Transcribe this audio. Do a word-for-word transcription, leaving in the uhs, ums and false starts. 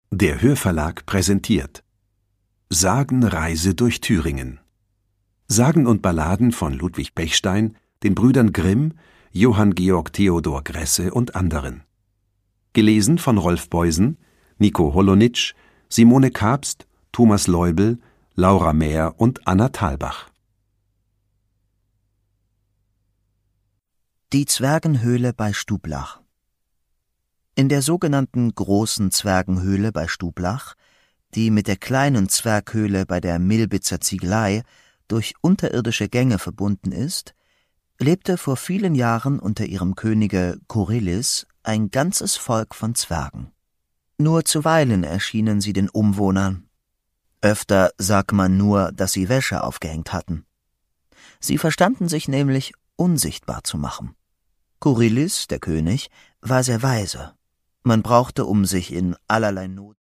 Der Hörverlag präsentiert Sagenreise durch Thüringen. Sagen und Balladen von Ludwig Bechstein, den Brüdern Grimm, Johann Georg Theodor Gresse und anderen. Gelesen von Rolf Beusen, Nico Holonitsch, Simone Kabst, Thomas Leubel, Laura Mehr und Anna Thalbach. Die Zwergenhöhle bei Stublach. In der sogenannten Großen Zwergenhöhle bei Stublach, die mit der kleinen Zwerghöhle bei der Milbitzer Ziegelei durch unterirdische Gänge verbunden ist, lebte vor vielen Jahren unter ihrem Könige Korillis ein ganzes Volk von Zwergen. Nur zuweilen erschienen sie den Umwohnern. Öfter sagt man nur, dass sie Wäsche aufgehängt hatten. Sie verstanden sich nämlich, unsichtbar zu machen. Korillis, der König, war sehr weise. Man brauchte, um sich in allerlei Not